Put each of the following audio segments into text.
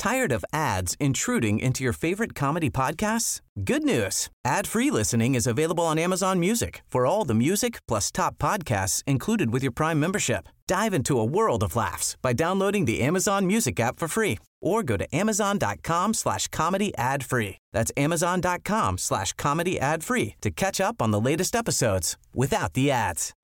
Tired of ads intruding into your favorite comedy podcasts? Good news. Ad-free listening is available on Amazon Music for all the music plus top podcasts included with your Prime membership. Dive into a world of laughs by downloading the Amazon Music app for free or go to amazon.com/comedy ad-free. That's amazon.com/comedy ad-free to catch up on the latest episodes without the ads.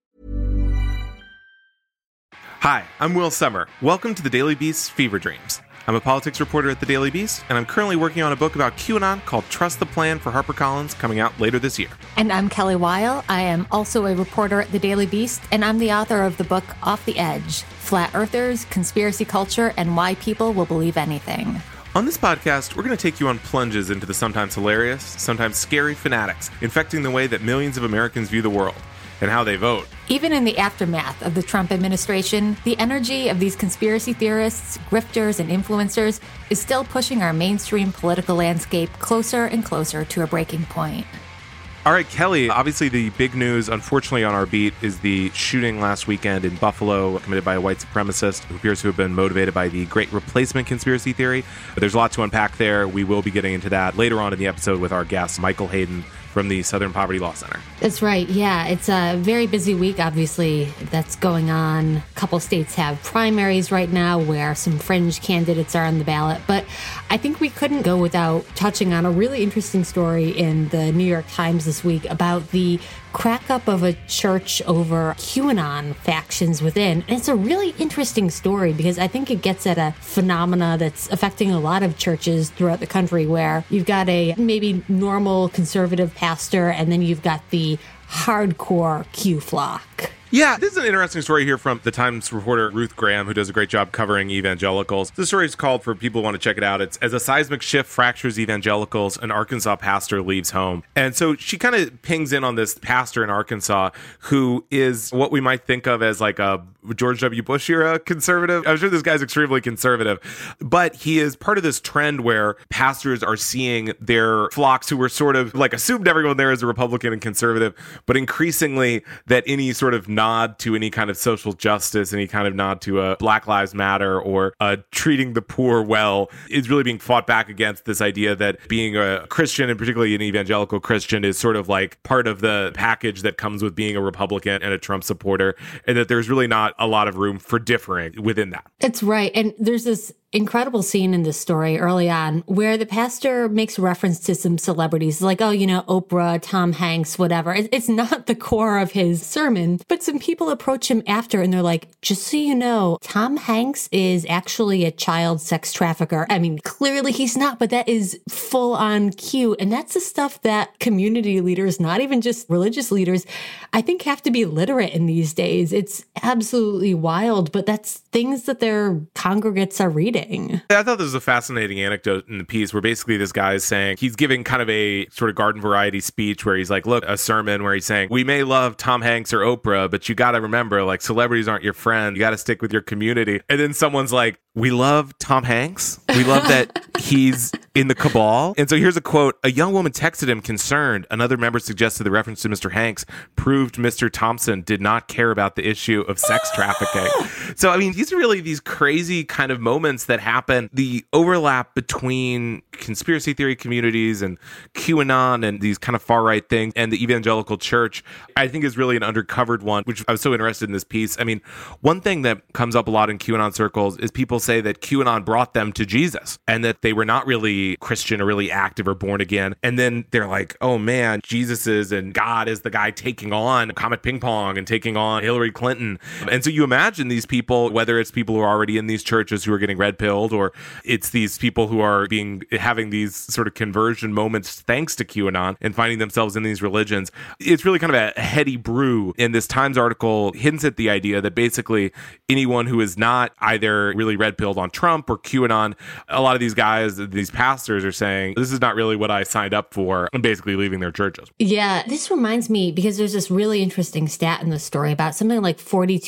Hi, I'm Will Summer. Welcome to the Daily Beast's Fever Dreams. I'm a politics reporter at the Daily Beast, and I'm currently working on a book about QAnon called Trust the Plan for HarperCollins, coming out later this year. And I'm Kelly Weil. I am also a reporter at the Daily Beast, and I'm the author of the book Off the Edge: Flat Earthers, Conspiracy Culture, and Why People Will Believe Anything. On this podcast, we're going to take you on plunges into the sometimes hilarious, sometimes scary fanatics infecting the way that millions of Americans view the world and how they vote. Even in the aftermath of the Trump administration, the energy of these conspiracy theorists, grifters, and influencers is still pushing our mainstream political landscape closer and closer to a breaking point. All right, Kelly, obviously the big news, unfortunately, on our beat is the shooting last weekend in Buffalo committed by a white supremacist who appears to have been motivated by the Great Replacement conspiracy theory. But there's a lot to unpack there. We will be getting into that later on in the episode with our guest, Michael Hayden, from the Southern Poverty Law Center. That's right. Yeah, it's a very busy week, obviously, that's going on. A couple states have primaries right now where some fringe candidates are on the ballot. But I think we couldn't go without touching on a really interesting story in the New York Times this week about the crack up of a church over QAnon factions within. And it's a really interesting story because I think it gets at a phenomena that's affecting a lot of churches throughout the country where you've got a maybe normal conservative pastor and then you've got the hardcore Q flock. Yeah, this is an interesting story here from the Times reporter Ruth Graham, who does a great job covering evangelicals. This story is called, for people who want to check it out, it's As a Seismic Shift Fractures Evangelicals, an Arkansas Pastor Leaves Home. And so she kind of pings in on this pastor in Arkansas who is what we might think of as like a George W. Bush era conservative. I'm sure this guy's extremely conservative, but he is part of this trend where pastors are seeing their flocks who were sort of like assumed everyone there is a Republican and conservative, but increasingly that any sort of nod to any kind of social justice, any kind of nod to a Black Lives Matter or treating the poor well is really being fought back against this idea that being a Christian, and particularly an evangelical Christian, is sort of like part of the package that comes with being a Republican and a Trump supporter, and that there's really not a lot of room for differing within that. That's right. And there's this incredible scene in this story early on where the pastor makes reference to some celebrities like, oh, you know, Oprah, Tom Hanks, whatever. It's not the core of his sermon, but some people approach him after and they're like, just so you know, Tom Hanks is actually a child sex trafficker. I mean, clearly he's not, but that is full on Q. And that's the stuff that community leaders, not even just religious leaders, I think have to be literate in these days. It's absolutely wild, but that's things that their congregates are reading. I thought this was a fascinating anecdote in the piece where basically this guy is saying, he's giving kind of a sort of garden variety speech where he's like, look, a sermon where he's saying, we may love Tom Hanks or Oprah, but you got to remember, like, celebrities aren't your friend. You got to stick with your community. And then someone's like, we love Tom Hanks. We love that he's in the cabal. And so here's a quote. A young woman texted him concerned. Another member suggested the reference to Mr. Hanks proved Mr. Thompson did not care about the issue of sex trafficking. So, I mean, these are really these crazy kind of moments that happen. The overlap between conspiracy theory communities and QAnon and these kind of far right things and the evangelical church, I think is really an undercovered one, which I was so interested in this piece. I mean, one thing that comes up a lot in QAnon circles is people say that QAnon brought them to Jesus and that they were not really Christian or really active or born again. And then they're like, oh man, Jesus is and God is the guy taking on Comet Ping Pong and taking on Hillary Clinton. And so you imagine these people, whether it's people who are already in these churches who are getting red pilled, or it's these people who are having these sort of conversion moments thanks to QAnon and finding themselves in these religions. It's really kind of a heady brew. And this Times article hints at the idea that basically anyone who is not either really red pilled on Trump or QAnon, a lot of these guys, these pastors are saying, this is not really what I signed up for, and basically leaving their churches. Yeah, this reminds me, because there's this really interesting stat in the story about something like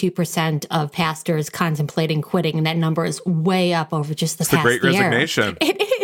42% of pastors contemplating quitting, and that number is way up over just the past year. It's the Great Resignation. It is.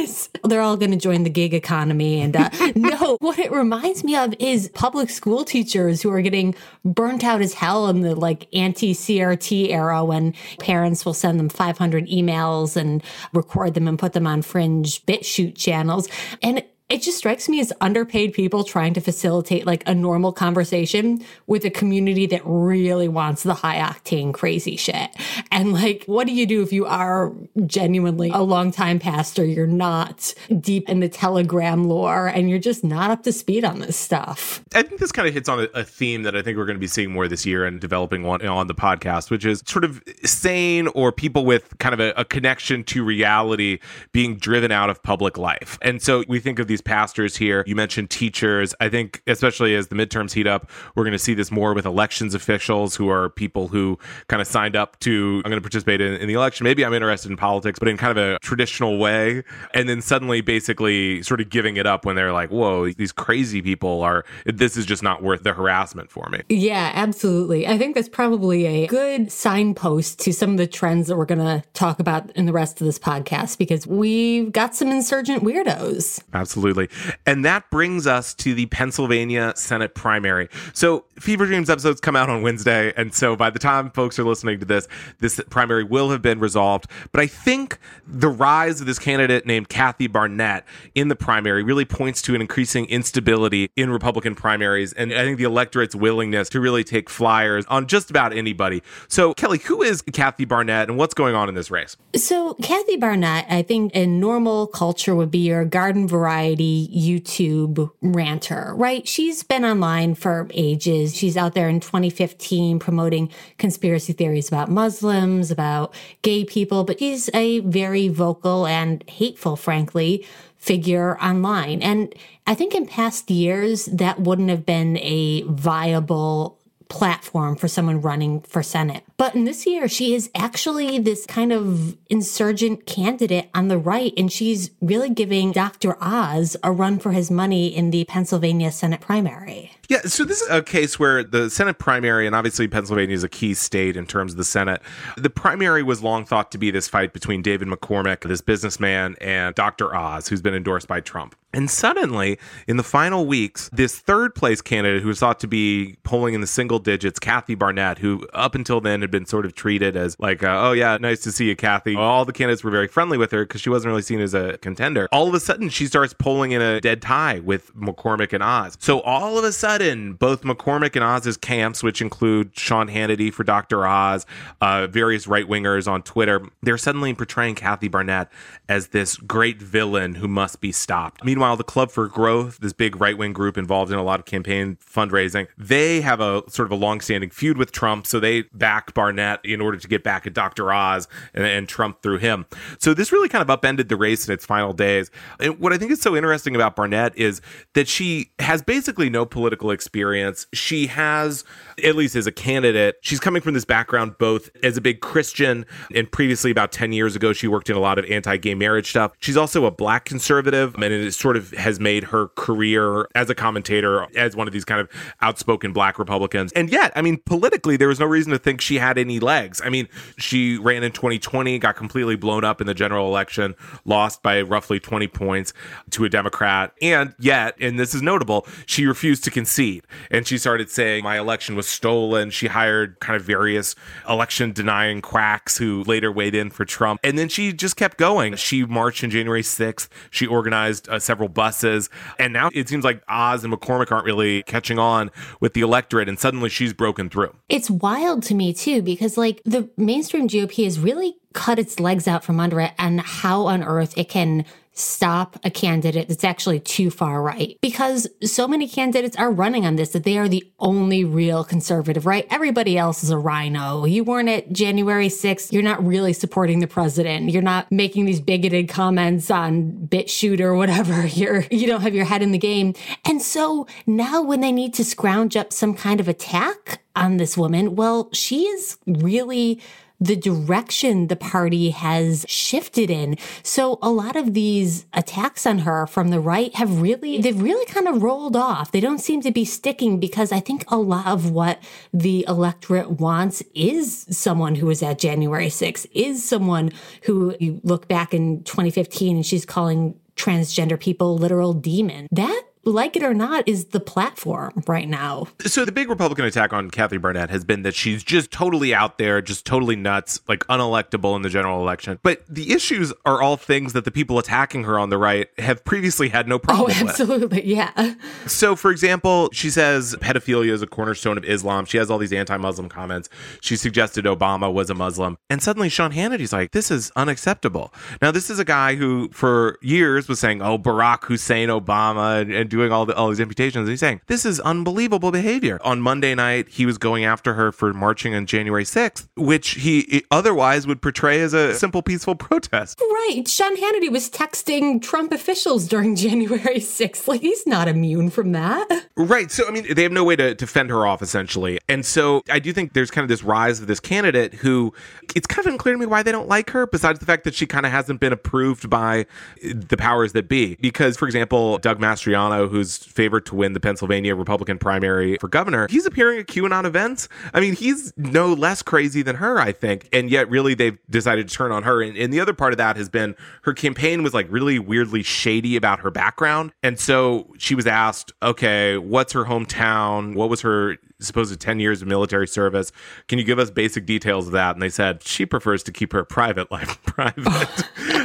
they're all going to join the gig economy. And no, what it reminds me of is public school teachers who are getting burnt out as hell in the like anti-CRT era when parents will send them 500 emails and record them and put them on fringe BitChute channels. And it just strikes me as underpaid people trying to facilitate like a normal conversation with a community that really wants the high octane crazy shit. And like, what do you do if you are genuinely a longtime pastor? You're not deep in the Telegram lore and you're just not up to speed on this stuff. I think this kind of hits on a theme that I think we're going to be seeing more this year and developing one on the podcast, which is sort of sane or people with kind of a connection to reality being driven out of public life. And so we think of these pastors here. You mentioned teachers. I think especially as the midterms heat up, we're going to see this more with elections officials who are people who kind of signed up to, I'm going to participate in the election. Maybe I'm interested in politics, but in kind of a traditional way. And then suddenly basically sort of giving it up when they're like, whoa, these crazy people this is just not worth the harassment for me. Yeah, absolutely. I think that's probably a good signpost to some of the trends that we're going to talk about in the rest of this podcast, because we've got some insurgent weirdos. Absolutely. And that brings us to the Pennsylvania Senate primary. So Fever Dreams episodes come out on Wednesday. And so by the time folks are listening to this primary will have been resolved. But I think the rise of this candidate named Kathy Barnett in the primary really points to an increasing instability in Republican primaries. And I think the electorate's willingness to really take flyers on just about anybody. So Kelly, who is Kathy Barnett and what's going on in this race? So Kathy Barnett, I think in normal culture would be your garden variety YouTube ranter, right? She's been online for ages. She's out there in 2015 promoting conspiracy theories about Muslims, about gay people, but she's a very vocal and hateful, frankly, figure online. And I think in past years, that wouldn't have been a viable platform for someone running for Senate. But in this year, she is actually this kind of insurgent candidate on the right, and she's really giving Dr. Oz a run for his money in the Pennsylvania Senate primary. Yeah, so this is a case where the Senate primary, and obviously Pennsylvania is a key state in terms of the Senate, the primary was long thought to be this fight between David McCormick, this businessman, and Dr. Oz, who's been endorsed by Trump. And suddenly, in the final weeks, this third place candidate who was thought to be polling in the single digits, Kathy Barnett, who up until then had been sort of treated as like, oh yeah, nice to see you, Kathy. All the candidates were very friendly with her because she wasn't really seen as a contender. All of a sudden, she starts polling in a dead tie with McCormick and Oz. So all of a sudden, both McCormick and Oz's camps, which include Sean Hannity for Dr. Oz, various right-wingers on Twitter, they're suddenly portraying Kathy Barnett as this great villain who must be stopped. Meanwhile, the Club for Growth, this big right-wing group involved in a lot of campaign fundraising, they have a sort of a long-standing feud with Trump, so they back Barnett in order to get back at Dr. Oz and Trump through him. So this really kind of upended the race in its final days. And what I think is so interesting about Barnett is that she has basically no political experience. She has, at least as a candidate, she's coming from this background both as a big Christian, and previously about 10 years ago, she worked in a lot of anti-gay marriage stuff. She's also a black conservative, and it sort of has made her career as a commentator, as one of these kind of outspoken black Republicans. And yet, I mean, politically, there was no reason to think she had any legs. I mean, she ran in 2020, got completely blown up in the general election, lost by roughly 20 points to a Democrat. And yet, and this is notable, she refused to concede. And she started saying, my election was stolen. She hired kind of various election denying quacks who later weighed in for Trump. And then she just kept going. She marched on January 6th. She organized several buses. And now it seems like Oz and McCormick aren't really catching on with the electorate. And suddenly she's broken through. It's wild to me, too, because like the mainstream GOP has really cut its legs out from under it, and how on earth it can stop a candidate that's actually too far right, because so many candidates are running on this that they are the only real conservative, right? Everybody else is a rhino. You weren't at January 6th. You're not really supporting the president. You're not making these bigoted comments on BitChute or whatever. You don't have your head in the game. And so now when they need to scrounge up some kind of attack on this woman, well, she is really the direction the party has shifted in. So a lot of these attacks on her from the right they've really kind of rolled off. They don't seem to be sticking, because I think a lot of what the electorate wants is someone who was at January 6th, is someone who, you look back in 2015 and she's calling transgender people literal demon. That, like it or not, is the platform right now. So the big Republican attack on Kathy Barnette has been that she's just totally out there, just totally nuts, like unelectable in the general election. But the issues are all things that the people attacking her on the right have previously had no problem with. Oh, absolutely, yeah. So, for example, she says pedophilia is a cornerstone of Islam. She has all these anti-Muslim comments. She suggested Obama was a Muslim. And suddenly Sean Hannity's like, this is unacceptable. Now, this is a guy who for years was saying, oh, Barack Hussein Obama and doing all these imputations. And he's saying, this is unbelievable behavior. On Monday night, he was going after her for marching on January 6th, which he otherwise would portray as a simple, peaceful protest. Right. Sean Hannity was texting Trump officials during January 6th. Like, he's not immune from that. Right. So, I mean, they have no way to fend her off, essentially. And so I do think there's kind of this rise of this candidate who, it's kind of unclear to me why they don't like her, besides the fact that she kind of hasn't been approved by the powers that be. Because, for example, Doug Mastriano, who's favored to win the Pennsylvania Republican primary for governor, he's appearing at QAnon events. I mean, he's no less crazy than her, I think. And yet, really, they've decided to turn on her. And the other part of that has been her campaign was like really weirdly shady about her background. And so she was asked, okay, what's her hometown? What was her supposed 10 years of military service? Can you give us basic details of that? And they said she prefers to keep her private life private.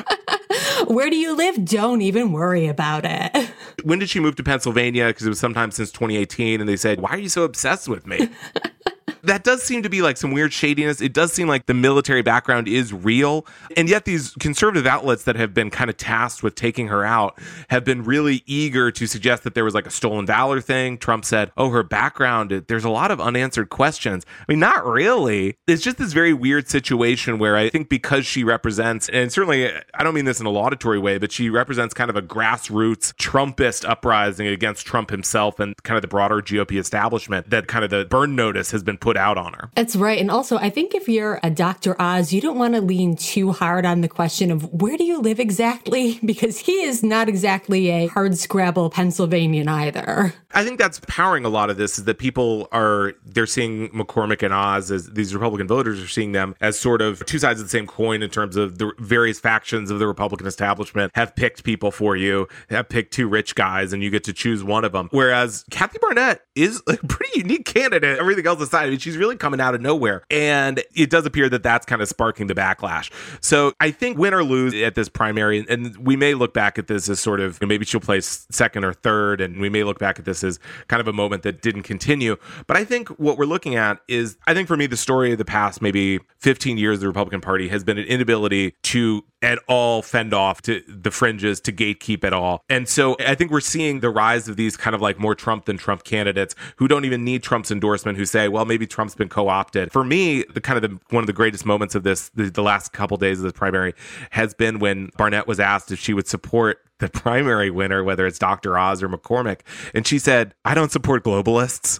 Where do you live? Don't even worry about it. When did she move to Pennsylvania? Because it was sometime since 2018. And they said, why are you so obsessed with me? That does seem to be like some weird shadiness. It does seem like the military background is real. And yet these conservative outlets that have been kind of tasked with taking her out have been really eager to suggest that there was like a stolen valor thing. Trump said, oh, her background, there's a lot of unanswered questions. I mean, not really. It's just this very weird situation where I think because she represents, and certainly I don't mean this in a laudatory way, but she represents kind of a grassroots Trumpist uprising against Trump himself and kind of the broader GOP establishment, that kind of the burn notice has been put out on her. That's right. And also, I think if you're a Dr. Oz, you don't want to lean too hard on the question of where do you live exactly? Because he is not exactly a hardscrabble Pennsylvanian either. I think that's powering a lot of this, is that people they're seeing McCormick and Oz, as these Republican voters are seeing them as sort of two sides of the same coin in terms of the various factions of the Republican establishment have picked people for you, have picked two rich guys, and you get to choose one of them. Whereas Kathy Barnette is a pretty unique candidate, everything else aside. I mean, she's really coming out of nowhere. And it does appear that that's kind of sparking the backlash. So I think win or lose at this primary, and we may look back at this as sort of, maybe she'll place second or third, and we may look back at this as kind of a moment that didn't continue. But I think what we're looking at is, I think for me, the story of the past maybe 15 years of the Republican Party has been an inability to at all fend off to the fringes, to gatekeep at all. And so I think we're seeing the rise of these kind of like more Trump than Trump candidates who don't even need Trump's endorsement, who say, well, maybe Trump's been co-opted. For me, one of the greatest moments of this, the last couple days of this primary, has been when Barnette was asked if she would support the primary winner, whether it's Dr. Oz or McCormick. And she said, I don't support globalists.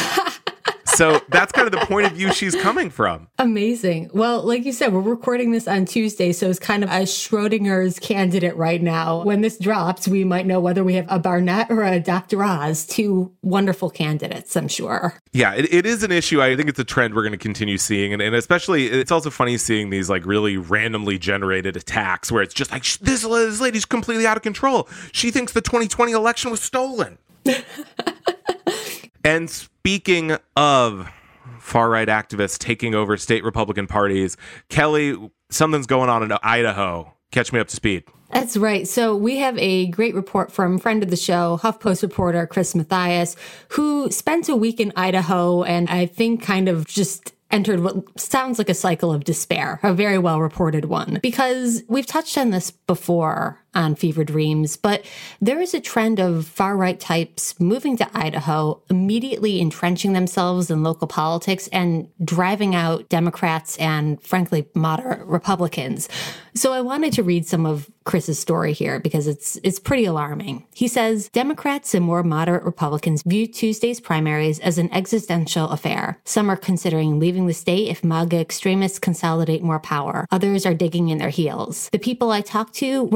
So that's kind of the point of view she's coming from. Amazing. Well, like you said, we're recording this on Tuesday, so it's kind of a Schrodinger's candidate right now. When this drops, we might know whether we have a Barnette or a Dr. Oz, two wonderful candidates, I'm sure. Yeah, it is an issue. I think it's a trend we're going to continue seeing. And especially, it's also funny seeing these like really randomly generated attacks where it's just like, this lady's completely out of control. She thinks the 2020 election was stolen. And speaking of far-right activists taking over state Republican parties, Kelly, something's going on in Idaho. Catch me up to speed. That's right. So we have a great report from friend of the show, HuffPost reporter Chris Mathias, who spent a week in Idaho and I think kind of just entered what sounds like a cycle of despair, a very well-reported one. Because we've touched on this before on Fever Dreams, but there is a trend of far-right types moving to Idaho, immediately entrenching themselves in local politics and driving out Democrats and, frankly, moderate Republicans. So I wanted to read some of Chris's story here because it's pretty alarming. He says, Democrats and more moderate Republicans view Tuesday's primaries as an existential affair. Some are considering leaving the state if MAGA extremists consolidate more power. Others are digging in their heels. The people I talked to were not all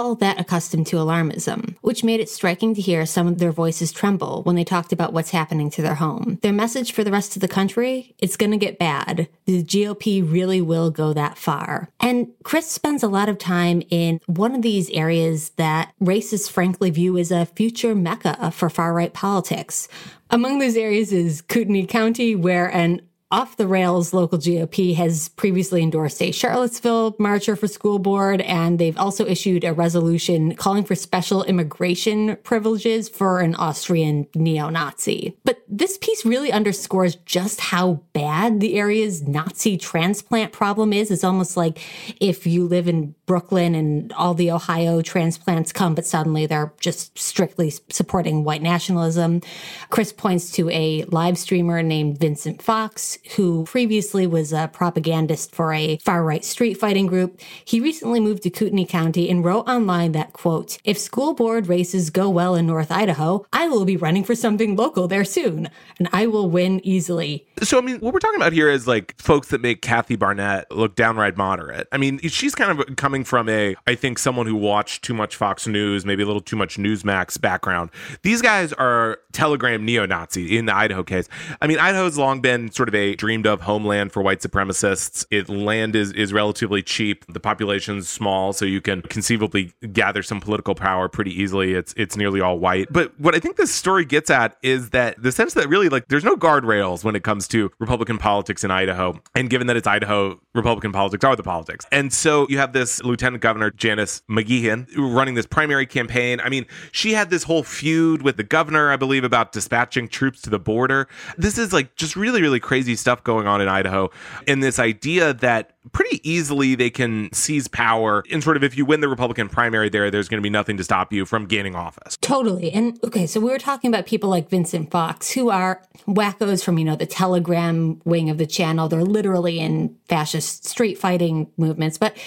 all that accustomed to alarmism, which made it striking to hear some of their voices tremble when they talked about what's happening to their home. Their message for the rest of the country, it's going to get bad. The GOP really will go that far. And Chris spends a lot of time in one of these areas that racists frankly view as a future mecca for far-right politics. Among those areas is Kootenai County, where an off-the-rails local GOP has previously endorsed a Charlottesville marcher for school board, and they've also issued a resolution calling for special immigration privileges for an Austrian neo-Nazi. But this piece really underscores just how bad the area's Nazi transplant problem is. It's almost like if you live in Brooklyn and all the Ohio transplants come, but suddenly they're just strictly supporting white nationalism. Chris points to a live streamer named Vincent Fox, who previously was a propagandist for a far-right street fighting group. He recently moved to Kootenai County and wrote online that, quote, "If school board races go well in North Idaho, I will be running for something local there soon, and I will win easily." So, I mean, what we're talking about here is like folks that make Kathy Barnett look downright moderate. I mean, she's kind of coming from I think someone who watched too much Fox News, maybe a little too much Newsmax background. These guys are Telegram neo-Nazi in the Idaho case. I mean, Idaho's long been sort of a dreamed of homeland for white supremacists. Land is relatively cheap. The population's small, so you can conceivably gather some political power pretty easily. It's nearly all white. But what I think this story gets at is that the sense that really like there's no guardrails when it comes to Republican politics in Idaho. And given that it's Idaho, Republican politics are the politics. And so you have this Lieutenant Governor Janice McGeachin running this primary campaign. I mean, she had this whole feud with the governor, I believe, about dispatching troops to the border. This is like just really, really crazy stuff going on in Idaho. And this idea that pretty easily they can seize power. And sort of if you win the Republican primary there's going to be nothing to stop you from gaining office. Totally. And okay, so we were talking about people like Vincent Fox, who are wackos from, the Telegram wing of the channel. They're literally in fascist street fighting movements. But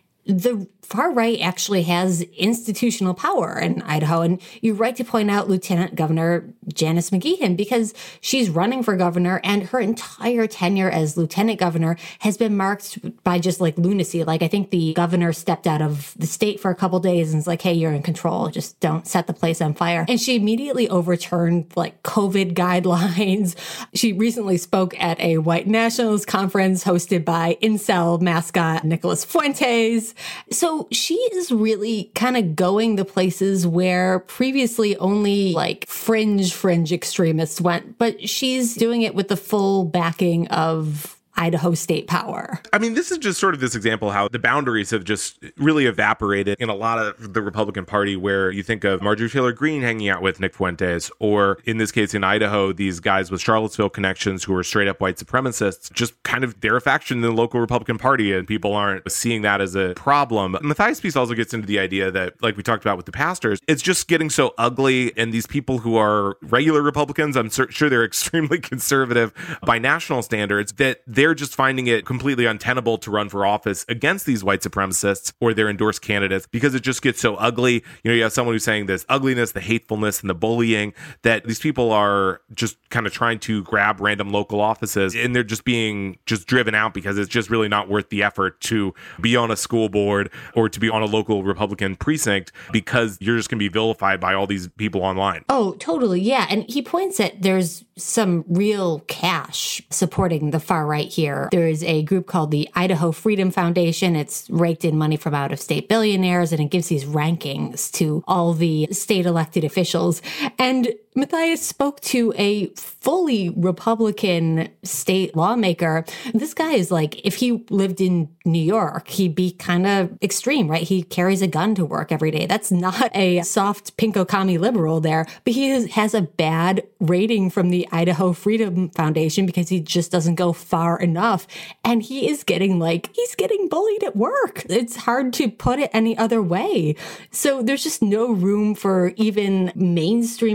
the far right actually has institutional power in Idaho. And you're right to point out Lieutenant Governor Janice McGeachin, because she's running for governor and her entire tenure as lieutenant governor has been marked by just like lunacy. Like, I think the governor stepped out of the state for a couple days and was like, hey, you're in control. Just don't set the place on fire. And she immediately overturned like COVID guidelines. She recently spoke at a white nationalist conference hosted by incel mascot Nicholas Fuentes. So she is really kind of going the places where previously only like fringe extremists went, but she's doing it with the full backing of Idaho state power. I mean, this is just sort of this example how the boundaries have just really evaporated in a lot of the Republican Party, where you think of Marjorie Taylor Greene hanging out with Nick Fuentes, or in this case in Idaho, these guys with Charlottesville connections who are straight up white supremacists, just kind of they're a faction in the local Republican Party, and people aren't seeing that as a problem. Matthias' piece also gets into the idea that, like we talked about with the pastors, it's just getting so ugly, and these people who are regular Republicans, I'm sure they're extremely conservative by national standards, that they're just finding it completely untenable to run for office against these white supremacists or their endorsed candidates, because it just gets so ugly. You have someone who's saying this ugliness, the hatefulness, and the bullying, that these people are just kind of trying to grab random local offices, and they're just being driven out because it's just really not worth the effort to be on a school board or to be on a local Republican precinct, because you're just going to be vilified by all these people online. Oh, totally. Yeah. And he points that there's some real cash supporting the far right here. There is a group called the Idaho Freedom Foundation. It's raked in money from out-of-state billionaires, and it gives these rankings to all the state elected officials. And Matthias spoke to a fully Republican state lawmaker. This guy is like, if he lived in New York, he'd be kind of extreme, right? He carries a gun to work every day. That's not a soft pinko commie liberal there, but he has a bad rating from the Idaho Freedom Foundation because he just doesn't go far enough. And he's getting bullied at work. It's hard to put it any other way. So there's just no room for even mainstream conservatives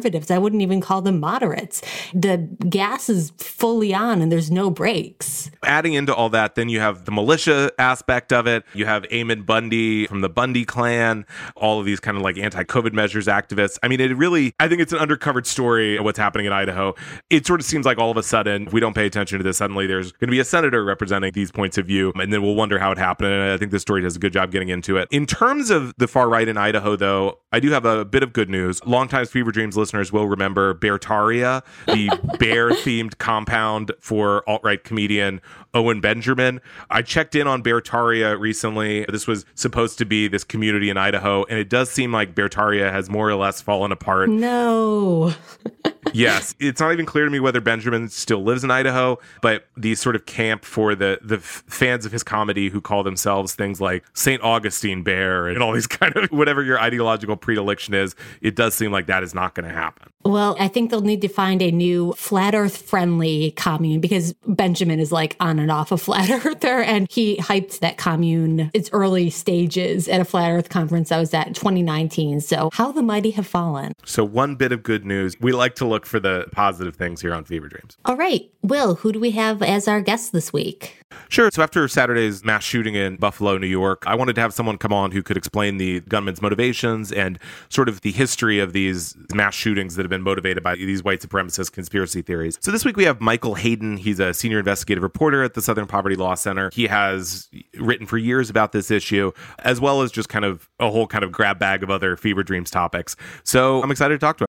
conservatives. I wouldn't even call them moderates. The gas is fully on and there's no brakes. Adding into all that, then you have the militia aspect of it. You have Eamon Bundy from the Bundy clan, all of these kind of like anti-COVID measures activists. I mean, I think it's an undercovered story of what's happening in Idaho. It sort of seems like all of a sudden, if we don't pay attention to this, suddenly there's going to be a senator representing these points of view, and then we'll wonder how it happened. And I think this story does a good job getting into it. In terms of the far right in Idaho, though, I do have a bit of good news. Longtime Fever Dreams listeners will remember Beartaria, the bear-themed compound for alt-right comedian Owen Benjamin. I checked in on Beartaria recently. This was supposed to be this community in Idaho, and it does seem like Beartaria has more or less fallen apart. No. Yes. It's not even clear to me whether Benjamin still lives in Idaho, but these sort of camp for the fans of his comedy who call themselves things like St. Augustine Bear and all these kind of whatever your ideological predilection is, it does seem like that is not going to happen. Well, I think they'll need to find a new flat earth friendly commune because Benjamin is like on and off a flat earther, and he hyped that commune its early stages at a flat earth conference I was at in 2019. So how the mighty have fallen. So one bit of good news. We like to look for the positive things here on Fever Dreams. All right. Will, who do we have as our guest this week? Sure. So after Saturday's mass shooting in Buffalo, New York, I wanted to have someone come on who could explain the gunman's motivations and sort of the history of these mass shootings that have been motivated by these white supremacist conspiracy theories. So this week we have Michael Hayden. He's a senior investigative reporter at the Southern Poverty Law Center. He has written for years about this issue, as well as just kind of a whole kind of grab bag of other Fever Dreams topics. So I'm excited to talk to him.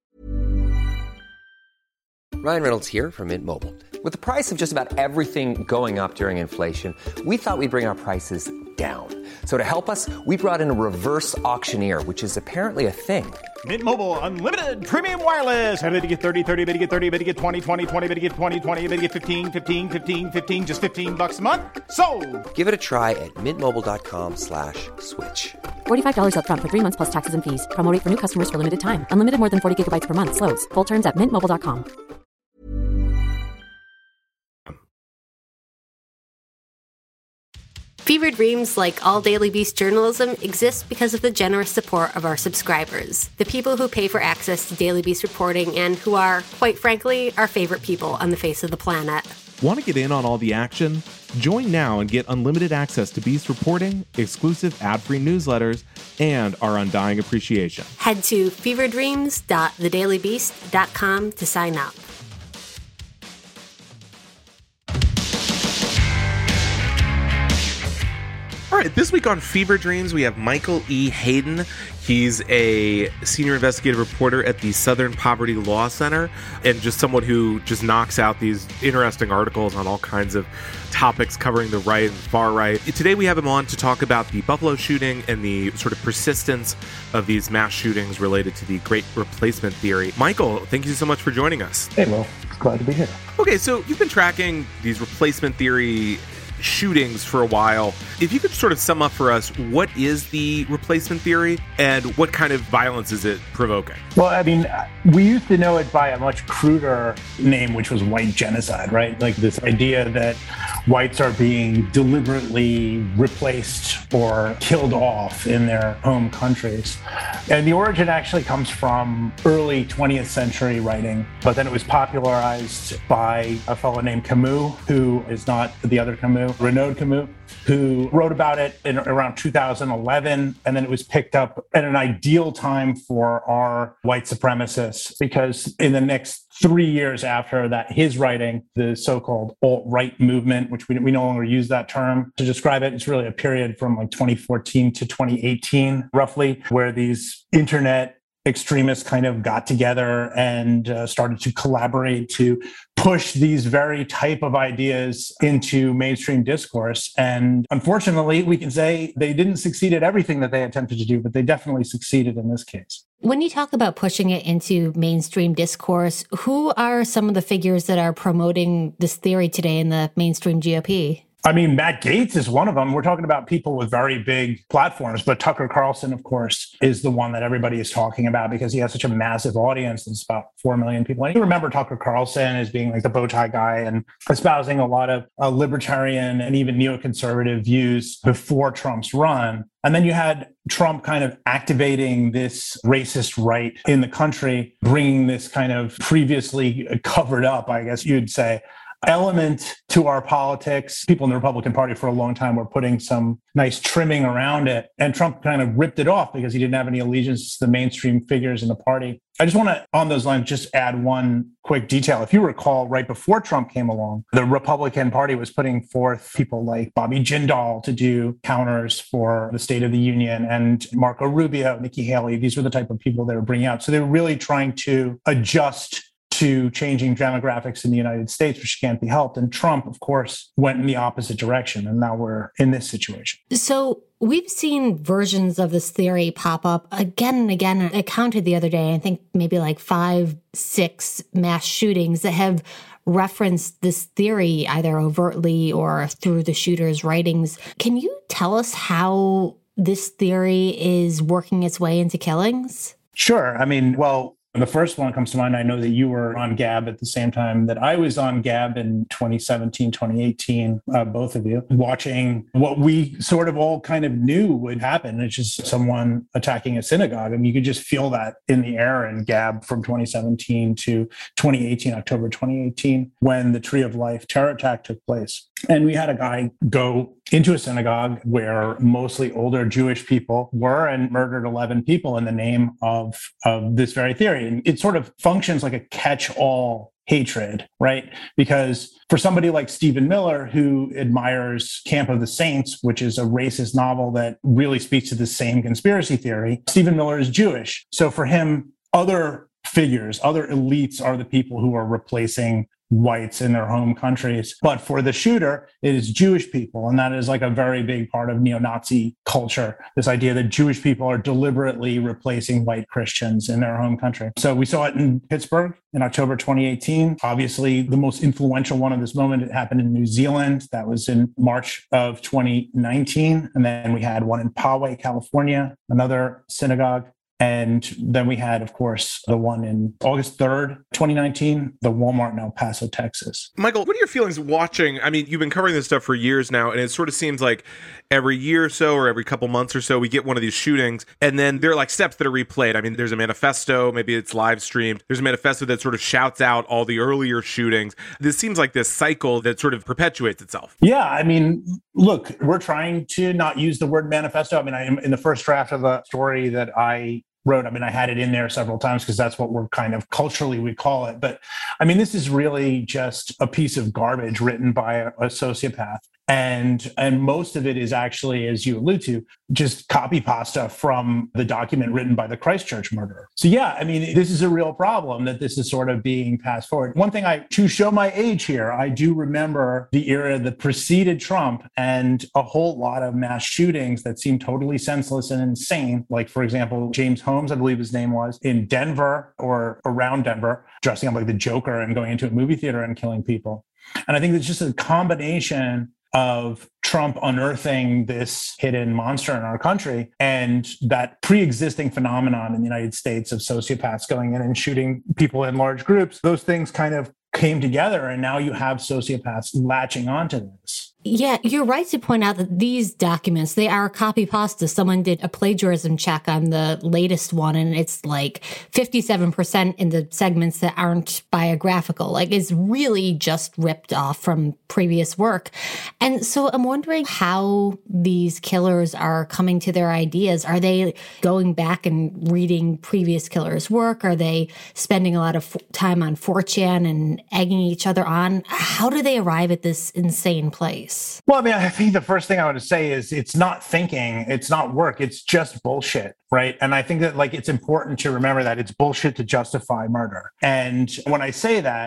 Ryan Reynolds here from Mint Mobile. With the price of just about everything going up during inflation, we thought we'd bring our prices down. So to help us, we brought in a reverse auctioneer, which is apparently a thing. Mint Mobile Unlimited Premium Wireless. How to get 30, 30, bit to get 30, bit to get 20, 20, 20, bit to get 20, 20, bit to get 15, 15, 15, 15, just $15 a month? Sold! Give it a try at mintmobile.com/switch. $45 up front for 3 months plus taxes and fees. Promo rate for new customers for limited time. Unlimited more than 40 gigabytes per month. Slows full terms at mintmobile.com. Fever Dreams, like all Daily Beast journalism, exist because of the generous support of our subscribers, the people who pay for access to Daily Beast reporting and who are, quite frankly, our favorite people on the face of the planet. Want to get in on all the action? Join now and get unlimited access to Beast reporting, exclusive ad-free newsletters, and our undying appreciation. Head to feverdreams.thedailybeast.com to sign up. All right, this week on Fever Dreams, we have Michael E. Hayden. He's a senior investigative reporter at the Southern Poverty Law Center and just someone who just knocks out these interesting articles on all kinds of topics covering the right and far right. Today we have him on to talk about the Buffalo shooting and the sort of persistence of these mass shootings related to the Great Replacement Theory. Michael, thank you so much for joining us. Hey, Will. Glad to be here. Okay, so you've been tracking these replacement theory shootings for a while. If you could sort of sum up for us, what is the replacement theory and what kind of violence is it provoking? Well, I mean, we used to know it by a much cruder name, which was white genocide, right? Like this idea that whites are being deliberately replaced or killed off in their home countries. And the origin actually comes from early 20th century writing, but then it was popularized by a fellow named Camus, who is not the other Camus, Renaud Camus, who wrote about it in around 2011. And then it was picked up at an ideal time for our white supremacists, because in the next 3 years after that, his writing, the so-called alt-right movement, which we no longer use that term to describe it. It's really a period from like 2014 to 2018, roughly, where these internet extremists kind of got together and started to collaborate to push these very type of ideas into mainstream discourse. And unfortunately, we can say they didn't succeed at everything that they attempted to do, but they definitely succeeded in this case. When you talk about pushing it into mainstream discourse, who are some of the figures that are promoting this theory today in the mainstream GOP? I mean, Matt Gaetz is one of them. We're talking about people with very big platforms, but Tucker Carlson, of course, is the one that everybody is talking about because he has such a massive audience. It's about 4 million people. And you remember Tucker Carlson as being like the bow tie guy and espousing a lot of libertarian and even neoconservative views before Trump's run. And then you had Trump kind of activating this racist right in the country, bringing this kind of previously covered up, I guess you'd say, element to our politics. People in the Republican Party for a long time were putting some nice trimming around it. And Trump kind of ripped it off because he didn't have any allegiance to the mainstream figures in the party. I just want to, on those lines, just add one quick detail. If you recall, right before Trump came along, the Republican Party was putting forth people like Bobby Jindal to do counters for the State of the Union and Marco Rubio, Nikki Haley. These were the type of people they were bringing out. So they were really trying to adjust to changing demographics in the United States, which can't be helped. And Trump, of course, went in the opposite direction. And now we're in this situation. So we've seen versions of this theory pop up again and again. I counted the other day, I think maybe like 5, 6 mass shootings that have referenced this theory either overtly or through the shooter's writings. Can you tell us how this theory is working its way into killings? Sure. I mean, well, the first one that comes to mind, I know that you were on Gab at the same time that I was on Gab in 2017, 2018, both of you, watching what we sort of all kind of knew would happen. It's just someone attacking a synagogue. I mean, you could just feel that in the air in Gab from 2017 to 2018, October 2018, when the Tree of Life terror attack took place. And we had a guy go into a synagogue where mostly older Jewish people were and murdered 11 people in the name of this very theory. And it sort of functions like a catch-all hatred, right? Because for somebody like Stephen Miller, who admires Camp of the Saints, which is a racist novel that really speaks to the same conspiracy theory, Stephen Miller is Jewish. So for him, other figures, other elites are the people who are replacing whites in their home countries. But for the shooter, it is Jewish people. And that is like a very big part of neo-Nazi culture, this idea that Jewish people are deliberately replacing white Christians in their home country. So we saw it in Pittsburgh in October 2018. Obviously, the most influential one of this moment, it happened in New Zealand. That was in March of 2019. And then we had one in Poway, California, another synagogue. And then we had, of course, the one in August 3rd, 2019, the Walmart in El Paso, Texas. Michael, what are your feelings watching? I mean, you've been covering this stuff for years now, and it sort of seems like every year or so, or every couple months or so, we get one of these shootings, and then there are like steps that are replayed. I mean, there's a manifesto, maybe it's live streamed. There's a manifesto that sort of shouts out all the earlier shootings. This seems like this cycle that sort of perpetuates itself. Yeah, I mean, look, we're trying to not use the word manifesto. I mean, in the first draft of the story that I wrote, I mean, I had it in there several times because that's what we're kind of culturally we call it. But I mean, this is really just a piece of garbage written by a sociopath. And most of it is actually, as you allude to, just copy pasta from the document written by the Christchurch murderer. So yeah, I mean, this is a real problem that this is sort of being passed forward. One thing to show my age here, I do remember the era that preceded Trump and a whole lot of mass shootings that seemed totally senseless and insane. Like, for example, James Holmes, I believe his name was, in Denver or around Denver, dressing up like the Joker and going into a movie theater and killing people. And I think it's just a combination of Trump unearthing this hidden monster in our country and that pre-existing phenomenon in the United States of sociopaths going in and shooting people in large groups. Those things kind of came together, and now you have sociopaths latching onto this. Yeah, you're right to point out that these documents, they are copy pasta. Someone did a plagiarism check on the latest one, and it's like 57% in the segments that aren't biographical. Like, it's really just ripped off from previous work. And so I'm wondering how these killers are coming to their ideas. Are they going back and reading previous killers' work? Are they spending a lot of time on 4chan and egging each other on? How do they arrive at this insane place? Well, I mean, I think the first thing I want to say is it's not thinking, it's not work, it's just bullshit, right? And I think that like it's important to remember that it's bullshit to justify murder. And when I say that,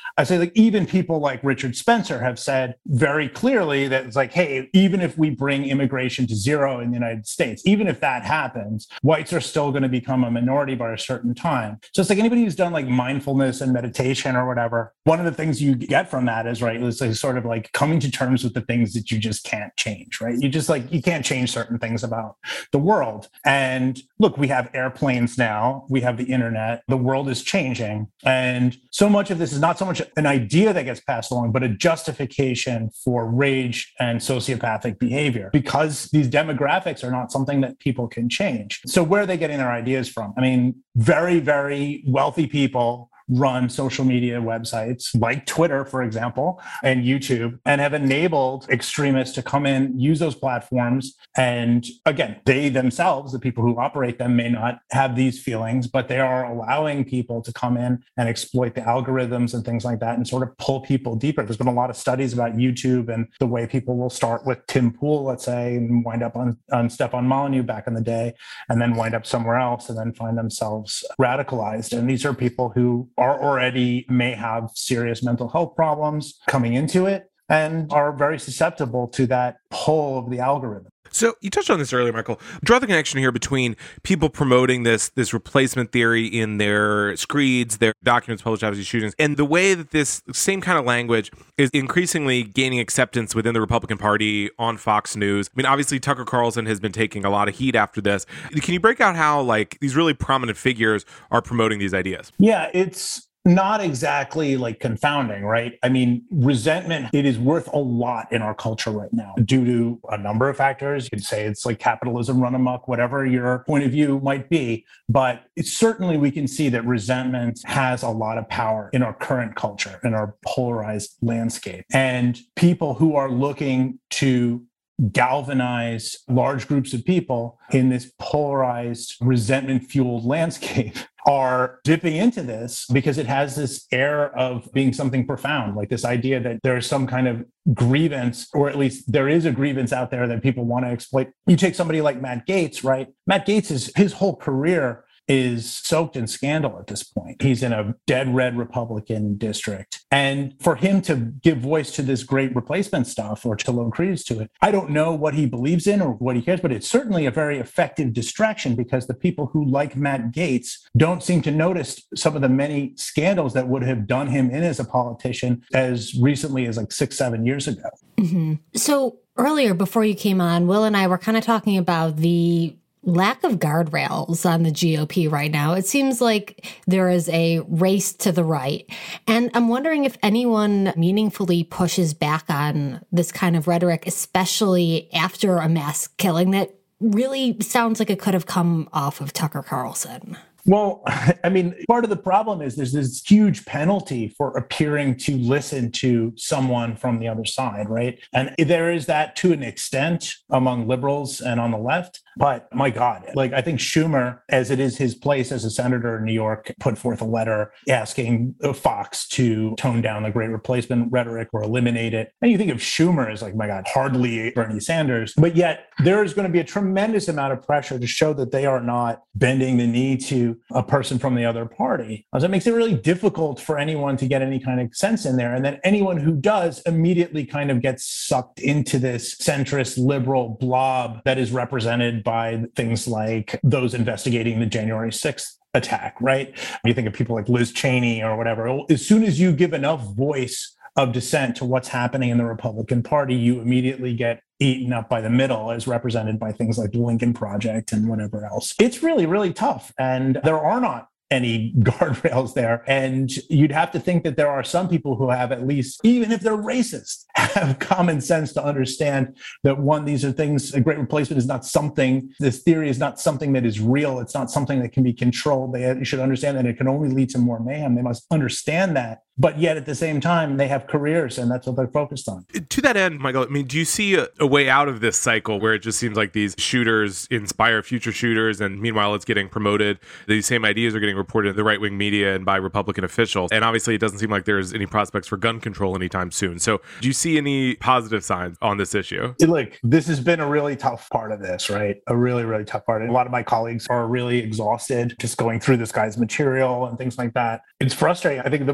I say, like, even people like Richard Spencer have said very clearly that it's like, hey, even if we bring immigration to zero in the United States, even if that happens, whites are still going to become a minority by a certain time. So it's like anybody who's done like mindfulness and meditation or whatever, one of the things you get from that is, right, it's like sort of like coming to terms with the things that you just can't change, right? You can't change certain things about the world. And look, we have airplanes now, we have the internet, the world is changing. And so much of this is not so much an idea that gets passed along, but a justification for rage and sociopathic behavior, because these demographics are not something that people can change. So where are they getting their ideas from? I mean, very, very wealthy people run social media websites like Twitter, for example, and YouTube, and have enabled extremists to come in, use those platforms. And again, they themselves, the people who operate them, may not have these feelings, but they are allowing people to come in and exploit the algorithms and things like that and sort of pull people deeper. There's been a lot of studies about YouTube and the way people will start with Tim Pool, let's say, and wind up on Stefan Molyneux back in the day, and then wind up somewhere else and then find themselves radicalized. And these are people who are already may have serious mental health problems coming into it and are very susceptible to that pull of the algorithm. So you touched on this earlier, Michael. Draw the connection here between people promoting this replacement theory in their screeds, their documents published after these shootings, and the way that this same kind of language is increasingly gaining acceptance within the Republican Party on Fox News. I mean, obviously, Tucker Carlson has been taking a lot of heat after this. Can you break out how, like, these really prominent figures are promoting these ideas? Yeah, it's not exactly like confounding, right? I mean, resentment, it is worth a lot in our culture right now due to a number of factors. You could say it's like capitalism run amok, whatever your point of view might be. But it's certainly we can see that resentment has a lot of power in our current culture, in our polarized landscape. And people who are looking to galvanize large groups of people in this polarized, resentment-fueled landscape are dipping into this because it has this air of being something profound, like this idea that there's some kind of grievance, or at least there is a grievance out there that people want to exploit. You take somebody like Matt Gaetz, right? Matt Gaetz, his whole career is soaked in scandal at this point. He's in a dead red Republican district. And for him to give voice to this great replacement stuff or to loan credence to it, I don't know what he believes in or what he cares, but it's certainly a very effective distraction because the people who like Matt Gaetz don't seem to notice some of the many scandals that would have done him in as a politician as recently as like 6-7 years ago. Mm-hmm. So earlier, before you came on, Will and I were kind of talking about the lack of guardrails on the GOP right now. It seems like there is a race to the right. And I'm wondering if anyone meaningfully pushes back on this kind of rhetoric, especially after a mass killing that really sounds like it could have come off of Tucker Carlson. Well, I mean, part of the problem is there's this huge penalty for appearing to listen to someone from the other side, right? And there is that to an extent among liberals and on the left. But my God, like I think Schumer, as it is his place as a senator in New York, put forth a letter asking Fox to tone down the great replacement rhetoric or eliminate it. And you think of Schumer as like, my God, hardly Bernie Sanders. But yet there is going to be a tremendous amount of pressure to show that they are not bending the knee to a person from the other party. So it makes it really difficult for anyone to get any kind of sense in there. And then anyone who does immediately kind of gets sucked into this centrist liberal blob that is represented by things like those investigating the January 6th attack, right? You think of people like Liz Cheney or whatever. As soon as you give enough voice of dissent to what's happening in the Republican Party, you immediately get eaten up by the middle, as represented by things like the Lincoln Project and whatever else. It's really, really tough. And there are not any guardrails there. And you'd have to think that there are some people who have, at least, even if they're racist, have common sense to understand that, one, these are things, a great replacement is not something, this theory is not something that is real. It's not something that can be controlled. They should understand that it can only lead to more mayhem. They must understand that. But yet at the same time, they have careers and that's what they're focused on. To that end, Michael, I mean, do you see a way out of this cycle where it just seems like these shooters inspire future shooters and meanwhile it's getting promoted? These same ideas are getting reported in the right-wing media and by Republican officials. And obviously it doesn't seem like there's any prospects for gun control anytime soon. So do you see any positive signs on this issue? Look, this has been a really tough part of this, right? A really, really tough part. And a lot of my colleagues are really exhausted just going through this guy's material and things like that. It's frustrating. I think the scariest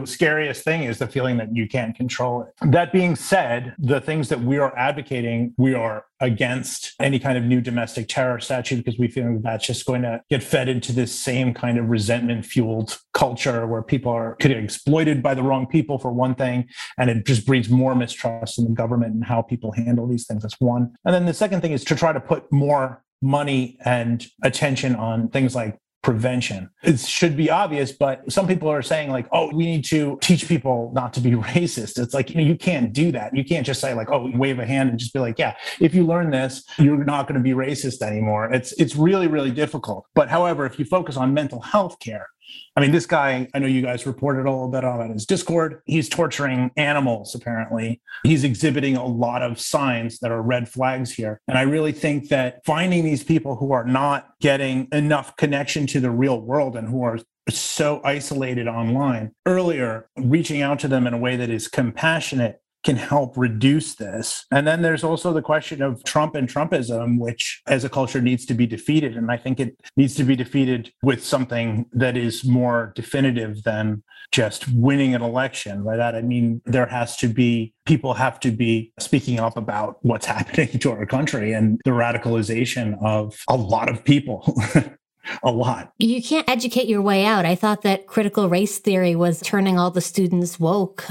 scariest thing is the feeling that you can't control it. That being said, the things that we are advocating, we are against any kind of new domestic terror statute because we feel that's just going to get fed into this same kind of resentment-fueled culture where people are getting exploited by the wrong people, for one thing, and it just breeds more mistrust in the government and how people handle these things. That's one. And then the second thing is to try to put more money and attention on things like prevention. It should be obvious, but some people are saying like, oh, we need to teach people not to be racist. It's like, you can't do that. You can't just say like, oh, wave a hand and just be like, yeah, if you learn this, you're not going to be racist anymore. It's really, really difficult. But however, if you focus on mental health care, I mean, this guy, I know you guys reported a little bit on his Discord. He's torturing animals, apparently. He's exhibiting a lot of signs that are red flags here. And I really think that finding these people who are not getting enough connection to the real world and who are so isolated online earlier, reaching out to them in a way that is compassionate can help reduce this. And then there's also the question of Trump and Trumpism, which as a culture needs to be defeated. And I think it needs to be defeated with something that is more definitive than just winning an election. By that, I mean, people have to be speaking up about what's happening to our country and the radicalization of a lot of people. A lot. You can't educate your way out. I thought that critical race theory was turning all the students woke.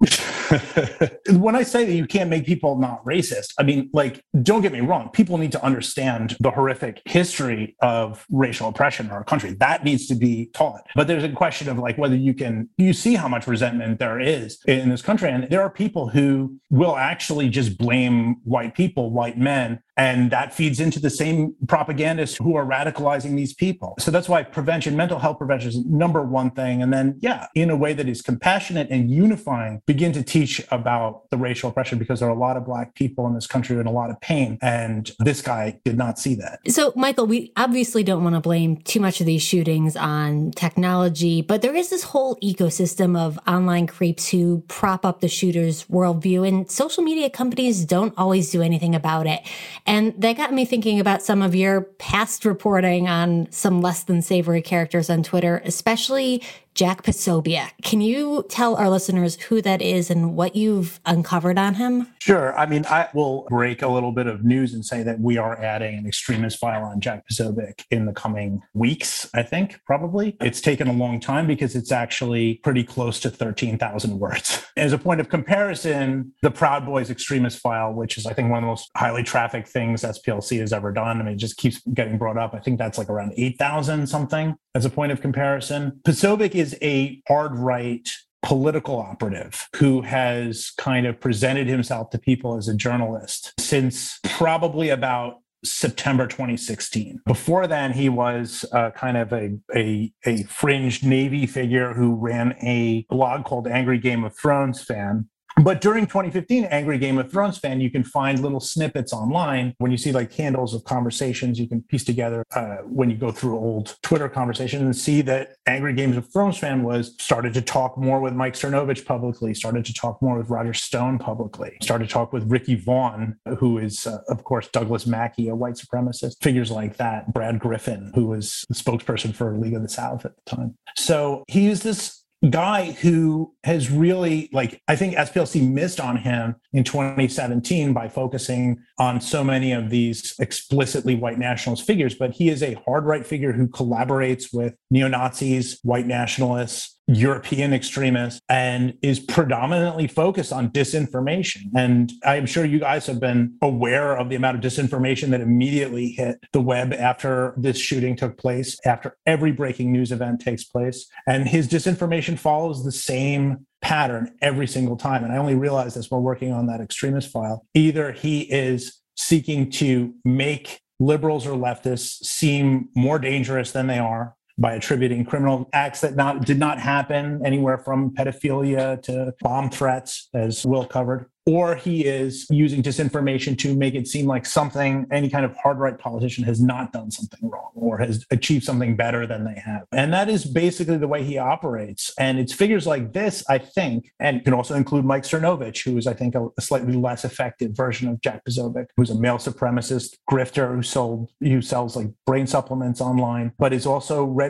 When I say that you can't make people not racist, I mean, like, don't get me wrong. People need to understand the horrific history of racial oppression in our country. That needs to be taught. But there's a question of like whether you see how much resentment there is in this country. And there are people who will actually just blame white people, white men. And that feeds into the same propagandists who are radicalizing these people. So that's why mental health prevention is number one thing. And then, in a way that is compassionate and unifying, begin to teach about the racial oppression, because there are a lot of Black people in this country in a lot of pain. And this guy did not see that. So, Michael, we obviously don't want to blame too much of these shootings on technology, but there is this whole ecosystem of online creeps who prop up the shooter's worldview, and social media companies don't always do anything about it. And that got me thinking about some of your past reporting on some less than savory characters on Twitter, especially Jack Posobiec. Can you tell our listeners who that is and what you've uncovered on him? Sure. I mean, I will break a little bit of news and say that we are adding an extremist file on Jack Posobiec in the coming weeks, I think, probably. It's taken a long time because it's actually pretty close to 13,000 words. As a point of comparison, the Proud Boys extremist file, which is, I think, one of the most highly trafficked things SPLC has ever done. I mean, it just keeps getting brought up. I think that's like around 8,000 something as a point of comparison. Posobiec is a hard right political operative who has kind of presented himself to people as a journalist since probably about September 2016. Before then, he was kind of a fringe Navy figure who ran a blog called Angry Game of Thrones Fan. But during 2015, Angry Game of Thrones Fan, you can find little snippets online. When you see like handles of conversations, you can piece together when you go through old Twitter conversations and see that Angry Games of Thrones Fan started to talk more with Mike Cernovich publicly, started to talk more with Roger Stone publicly, started to talk with Ricky Vaughn, who is, of course, Douglas Mackey, a white supremacist, figures like that, Brad Griffin, who was the spokesperson for League of the South at the time. So he is this guy who has really, I think SPLC missed on him in 2017 by focusing on so many of these explicitly white nationalist figures, but he is a hard right figure who collaborates with neo-Nazis, white nationalists, European extremists, and is predominantly focused on disinformation. And I'm sure you guys have been aware of the amount of disinformation that immediately hit the web after this shooting took place, after every breaking news event takes place. And his disinformation follows the same pattern every single time. And I only realized this while working on that extremist file. Either he is seeking to make liberals or leftists seem more dangerous than they are, by attributing criminal acts that did not happen, anywhere from pedophilia to bomb threats, as Will covered. Or he is using disinformation to make it seem like any kind of hard right politician has not done something wrong or has achieved something better than they have. And that is basically the way he operates. And it's figures like this, I think, and can also include Mike Cernovich, who is, I think, a slightly less effective version of Jack Posobiec, who's a male supremacist grifter who sells like brain supplements online, but is also ready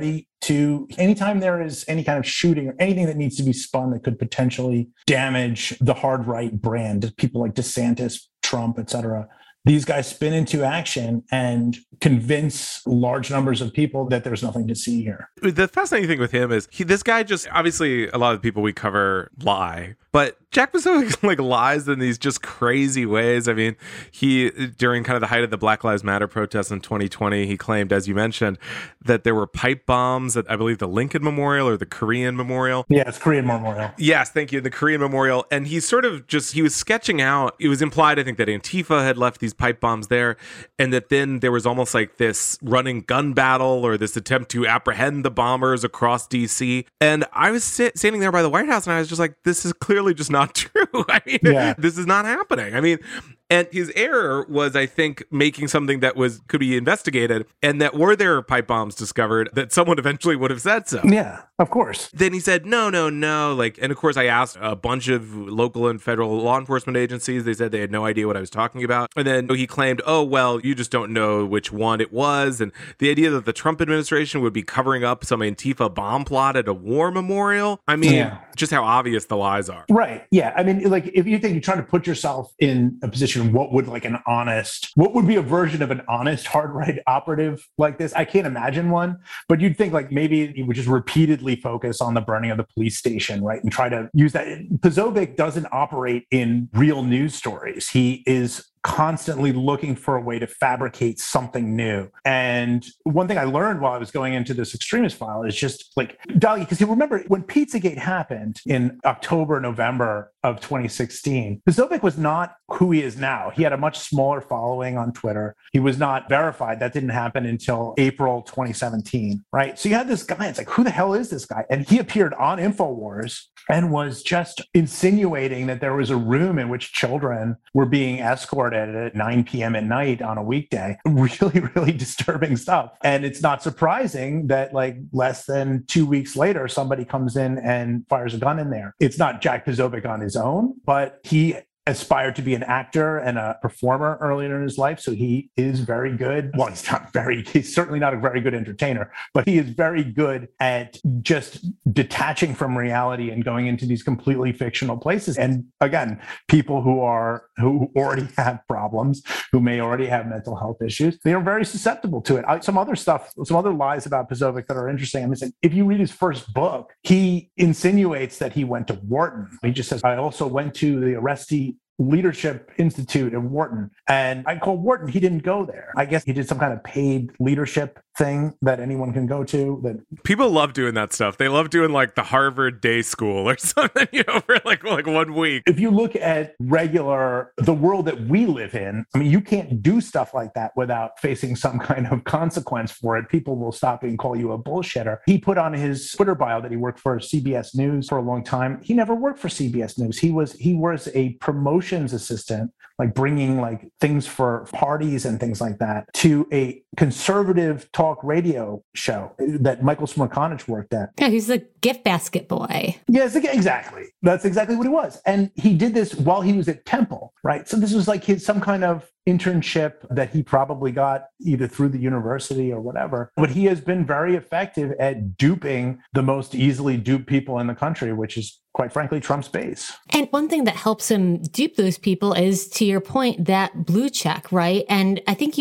to anytime there is any kind of shooting or anything that needs to be spun that could potentially damage the hard right brand, people like DeSantis, Trump, et cetera. These guys spin into action and convince large numbers of people that there's nothing to see here. The fascinating thing with him is this guy just, obviously a lot of the people we cover lie, but Jack Posobiec like lies in these just crazy ways. I mean, he, during kind of the height of the Black Lives Matter protests in 2020, he claimed, as you mentioned, that there were pipe bombs at, I believe, the Lincoln Memorial or the Korean Memorial. Yeah, it's Korean Memorial. Yes, thank you, the Korean Memorial. And he sort of just, he was sketching out, it was implied, I think, that Antifa had left these pipe bombs there, and that then there was almost like this running gun battle or this attempt to apprehend the bombers across DC. And I was standing there by the White House and I was just like, this is clearly just not true. I mean, This is not happening. I mean, and his error was, I think, making something that could be investigated, and that were there pipe bombs discovered, that someone eventually would have said so. Yeah, of course. Then he said, no. Like, and of course, I asked a bunch of local and federal law enforcement agencies. They said they had no idea what I was talking about. And then he claimed, oh, well, you just don't know which one it was. And the idea that the Trump administration would be covering up some Antifa bomb plot at a war memorial. I mean, just how obvious the lies are. Right. Yeah. I mean, like, if you think you're trying to put yourself in a position, what would be a version of an honest hard right operative like this? I can't imagine one, but you'd think like maybe he would just repeatedly focus on the burning of the police station, right? And try to use that. Posobiec doesn't operate in real news stories. He is constantly looking for a way to fabricate something new. And one thing I learned while I was going into this extremist file is just like, Dahlia, because you remember when Pizzagate happened in October, November of 2016, Posobiec was not who he is now. He had a much smaller following on Twitter. He was not verified. That didn't happen until April 2017, right? So you had this guy, it's like, who the hell is this guy? And he appeared on InfoWars and was just insinuating that there was a room in which children were being escorted at 9 p.m. at night on a weekday. Really, really disturbing stuff. And it's not surprising that like less than 2 weeks later, somebody comes in and fires a gun in there. It's not Jack Posobiec on his own, but he aspired to be an actor and a performer earlier in his life. So he is very good. Well, he's certainly not a very good entertainer, but he is very good at just detaching from reality and going into these completely fictional places. And again, people who already have problems, who may already have mental health issues, they are very susceptible to it. Some other lies about Posobiec that are interesting. I mean, if you read his first book, he insinuates that he went to Wharton. He just says, I also went to the Arrestee Leadership Institute in Wharton. And I called Wharton. He didn't go there. I guess he did some kind of paid leadership thing that anyone can go to. That people love doing that stuff. They love doing like the Harvard Day School or something, for like 1 week. If you look at the world that we live in, I mean, you can't do stuff like that without facing some kind of consequence for it. People will stop and call you a bullshitter. He put on his Twitter bio that he worked for CBS News for a long time. He never worked for CBS News. He was a promotions assistant, like bringing like things for parties and things like that to a conservative talk radio show that Michael Smerconic worked at. Yeah, he's the gift basket boy. Yes, exactly. That's exactly what he was. And he did this while he was at Temple, right? So this was like some kind of internship that he probably got either through the university or whatever. But he has been very effective at duping the most easily duped people in the country, which is, quite frankly, Trump's base. And one thing that helps him dupe those people is, to your point, that blue check, right? And I think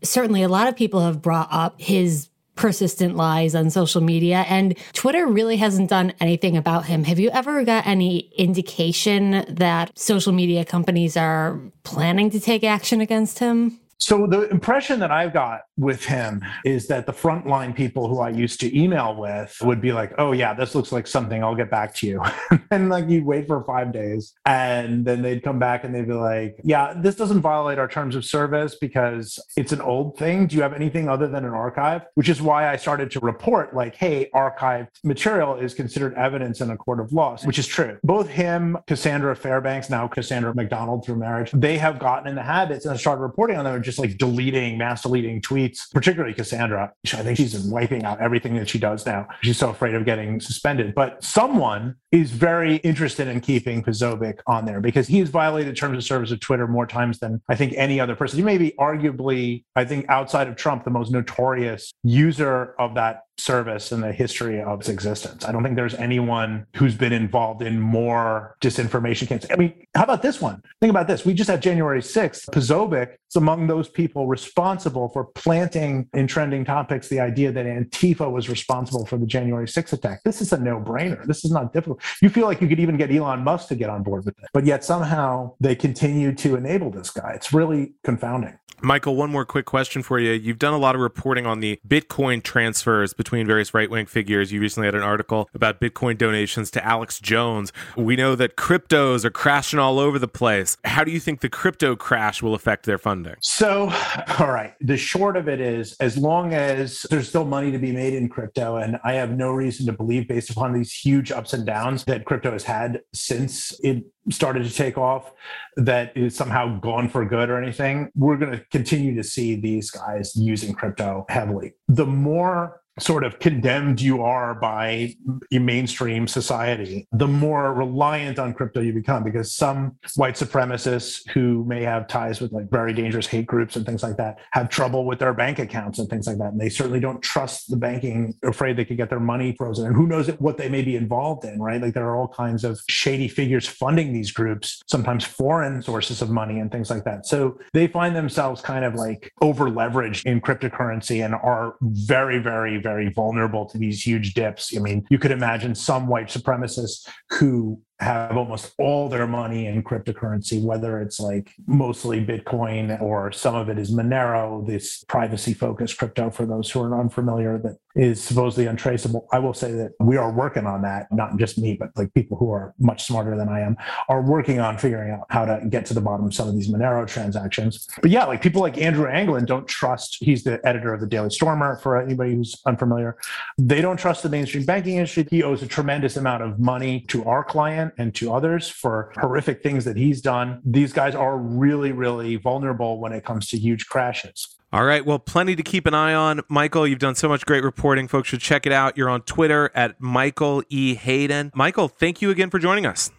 a lot of people have brought up his persistent lies on social media, and Twitter really hasn't done anything about him. Have you ever got any indication that social media companies are planning to take action against him? So the impression that I've got with him is that the frontline people who I used to email with would be like, oh yeah, this looks like something, I'll get back to you. And like you'd wait for 5 days and then they'd come back and they'd be like, yeah, this doesn't violate our terms of service because it's an old thing. Do you have anything other than an archive? Which is why I started to report like, hey, archived material is considered evidence in a court of law, which is true. Both him, Cassandra Fairbanks, now Cassandra McDonald through marriage, they have gotten in the habits and started reporting on them, just like mass deleting tweets, particularly Cassandra. I think she's wiping out everything that she does now. She's so afraid of getting suspended. But someone is very interested in keeping Posobiec on there because he has violated terms of service of Twitter more times than I think any other person. He may be arguably, I think outside of Trump, the most notorious user of that service in the history of its existence. I don't think there's anyone who's been involved in more disinformation campaigns. I mean, how about this one? Think about this. We just had January 6th. Posobiec is among those people responsible for planting in trending topics the idea that Antifa was responsible for the January 6th attack. This is a no-brainer. This is not difficult. You feel like you could even get Elon Musk to get on board with it, but yet somehow they continue to enable this guy. It's really confounding. Michael, one more quick question for you. You've done a lot of reporting on the Bitcoin transfers between various right-wing figures. You recently had an article about Bitcoin donations to Alex Jones. We know that cryptos are crashing all over the place. How do you think the crypto crash will affect their funding? So, all right, the short of it is, as long as there's still money to be made in crypto, and I have no reason to believe, based upon these huge ups and downs that crypto has had since it started to take off, that is somehow gone for good or anything, we're going to continue to see these guys using crypto heavily. The more sort of condemned you are by mainstream society, the more reliant on crypto you become, because some white supremacists who may have ties with like very dangerous hate groups and things like that have trouble with their bank accounts and things like that. And they certainly don't trust the banking, afraid they could get their money frozen. And who knows what they may be involved in, right? Like there are all kinds of shady figures funding these groups, sometimes foreign sources of money and things like that. So they find themselves kind of like over leveraged in cryptocurrency and are very, very, very vulnerable to these huge dips. I mean, you could imagine some white supremacists who have almost all their money in cryptocurrency, whether it's like mostly Bitcoin or some of it is Monero, this privacy-focused crypto for those who are unfamiliar that is supposedly untraceable. I will say that we are working on that, not just me, but like people who are much smarter than I am are working on figuring out how to get to the bottom of some of these Monero transactions. But yeah, like people like Andrew Anglin don't trust, he's the editor of the Daily Stormer for anybody who's unfamiliar. They don't trust the mainstream banking industry. He owes a tremendous amount of money to our client and to others for horrific things that he's done. These guys are really, really vulnerable when it comes to huge crashes. All right. Well, plenty to keep an eye on. Michael, you've done so much great reporting. Folks should check it out. You're on Twitter at Michael E. Hayden. Michael, thank you again for joining us.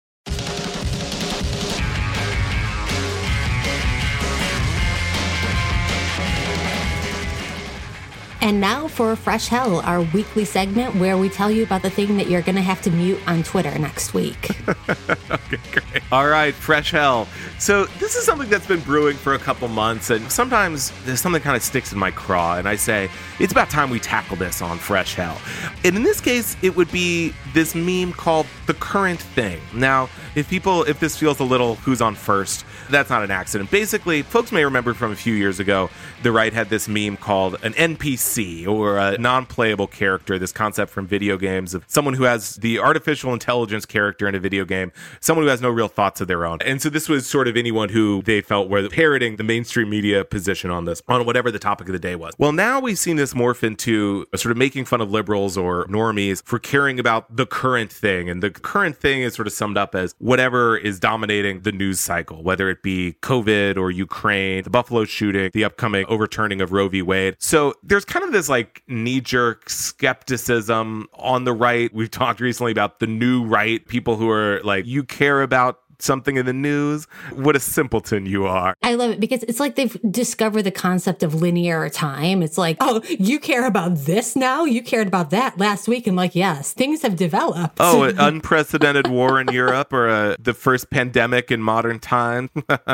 And now for Fresh Hell, our weekly segment where we tell you about the thing that you're going to have to mute on Twitter next week. Okay, great. All right, Fresh Hell. So this is something that's been brewing for a couple months, and sometimes there's something kind of sticks in my craw, and I say, it's about time we tackle this on Fresh Hell. And in this case, it would be this meme called The Current Thing. Now, if this feels a little who's on first, that's not an accident. Basically, folks may remember from a few years ago, the right had this meme called an NPC, or a non-playable character, this concept from video games of someone who has the artificial intelligence character in a video game, someone who has no real thoughts of their own. And so this was sort of anyone who they felt were parroting the mainstream media position on this, on whatever the topic of the day was. Well, now we've seen this morph into sort of making fun of liberals or normies for caring about the current thing. And the current thing is sort of summed up as whatever is dominating the news cycle, whether it be COVID or Ukraine, the Buffalo shooting, the upcoming overturning of Roe v. Wade. So there's kind of this like knee-jerk skepticism on the right. We've talked recently about the new right, people who are like, you care about something in the news? What a simpleton you are. I love it because it's like they've discovered the concept of linear time. It's like, oh, you care about this now? You cared about that last week. And like, yes, things have developed. Oh, an unprecedented war in Europe or the first pandemic in modern time?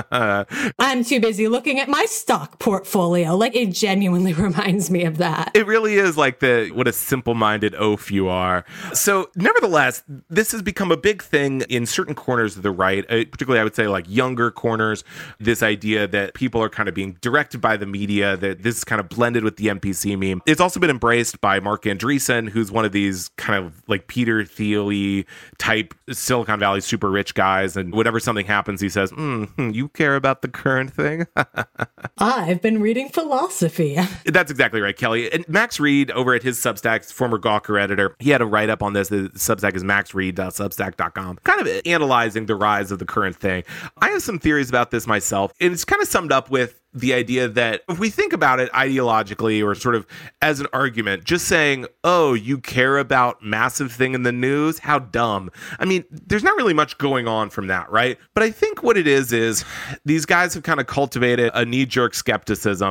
I'm too busy looking at my stock portfolio. Like, it genuinely reminds me of that. It really is like what a simple-minded oaf you are. So nevertheless, this has become a big thing in certain corners of the right. Particularly, I would say like younger corners, this idea that people are kind of being directed by the media, that this is kind of blended with the NPC meme. It's also been embraced by Mark Andreessen, who's one of these kind of like Peter Thiel-y type Silicon Valley super rich guys. And whenever something happens, he says, you care about the current thing? I've been reading philosophy. That's exactly right, Kelly. And Max Reed over at his Substack, former Gawker editor, he had a write-up on this. The Substack is maxread.substack.com, kind of analyzing the rise of the current thing. I have some theories about this myself, and it's kind of summed up with the idea that if we think about it ideologically or sort of as an argument, just saying, oh, you care about massive thing in the news? How dumb. I mean, there's not really much going on from that, right? But I think what it is these guys have kind of cultivated a knee-jerk skepticism.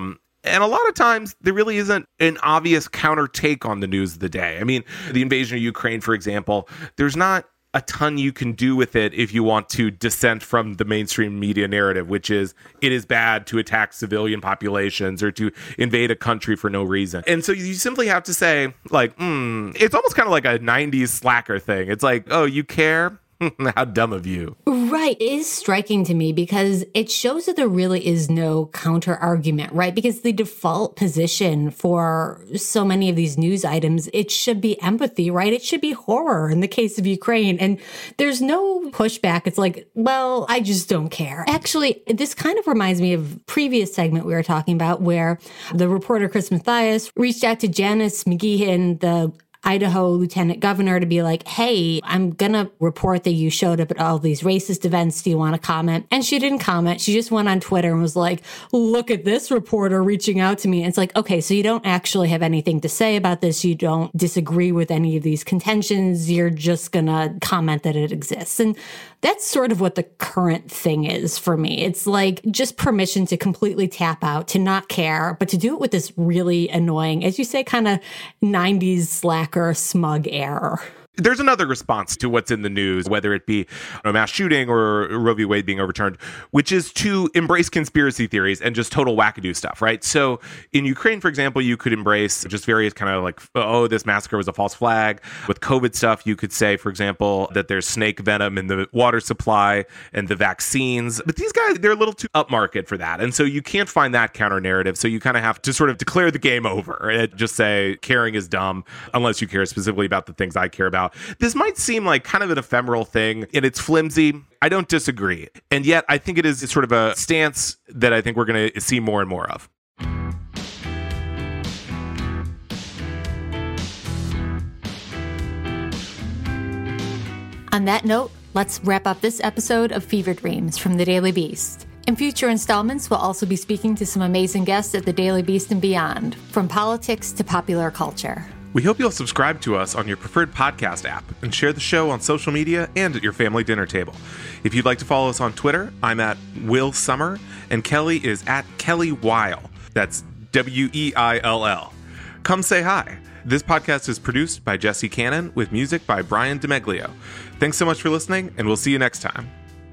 And a lot of times there really isn't an obvious counter take on the news of the day. I mean, the invasion of Ukraine, for example, there's not a ton you can do with it if you want to dissent from the mainstream media narrative, which is it is bad to attack civilian populations or to invade a country for no reason. And so you simply have to say, like, it's almost kind of like a 90s slacker thing. It's like, oh, you care? How dumb of you. Right. It is striking to me because it shows that there really is no counter argument, right? Because the default position for so many of these news items, it should be empathy, right? It should be horror in the case of Ukraine. And there's no pushback. It's like, well, I just don't care. Actually, this kind of reminds me of a previous segment we were talking about where the reporter Chris Mathias reached out to Janice McGeehan, the Idaho lieutenant governor, to be like, hey, I'm going to report that you showed up at all these racist events. Do you want to comment? And she didn't comment. She just went on Twitter and was like, look at this reporter reaching out to me. And it's like, okay, so you don't actually have anything to say about this. You don't disagree with any of these contentions. You're just going to comment that it exists. And that's sort of what the current thing is for me. It's like just permission to completely tap out, to not care, but to do it with this really annoying, as you say, kind of 90s slacker smug air. There's another response to what's in the news, whether it be a mass shooting or Roe v. Wade being overturned, which is to embrace conspiracy theories and just total wackadoo stuff, right? So in Ukraine, for example, you could embrace just various kind of like, oh, this massacre was a false flag. With COVID stuff, you could say, for example, that there's snake venom in the water supply and the vaccines. But these guys, they're a little too upmarket for that. And so you can't find that counter narrative. So you kind of have to sort of declare the game over and just say caring is dumb, unless you care specifically about the things I care about. This might seem like kind of an ephemeral thing, and it's flimsy. I don't disagree. And yet I think it is sort of a stance that I think we're going to see more and more of. On that note, let's wrap up this episode of Fever Dreams from the Daily Beast. In future installments, we'll also be speaking to some amazing guests at the Daily Beast and beyond, from politics to popular culture. We hope you'll subscribe to us on your preferred podcast app and share the show on social media and at your family dinner table. If you'd like to follow us on Twitter, I'm at Will Summer and Kelly is at Kelly Weil. That's Weill. Come say hi. This podcast is produced by Jesse Cannon with music by Brian DeMeglio. Thanks so much for listening, and we'll see you next time.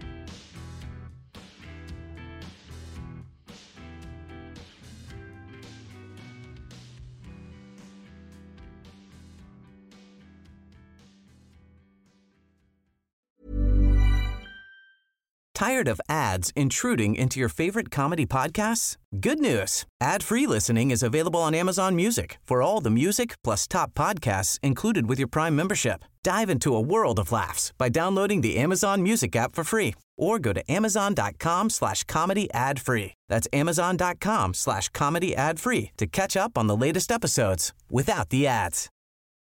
Tired of ads intruding into your favorite comedy podcasts? Good news. Ad-free listening is available on Amazon Music for all the music plus top podcasts included with your Prime membership. Dive into a world of laughs by downloading the Amazon Music app for free or go to amazon.com/comedy ad-free. That's amazon.com/comedy ad-free to catch up on the latest episodes without the ads.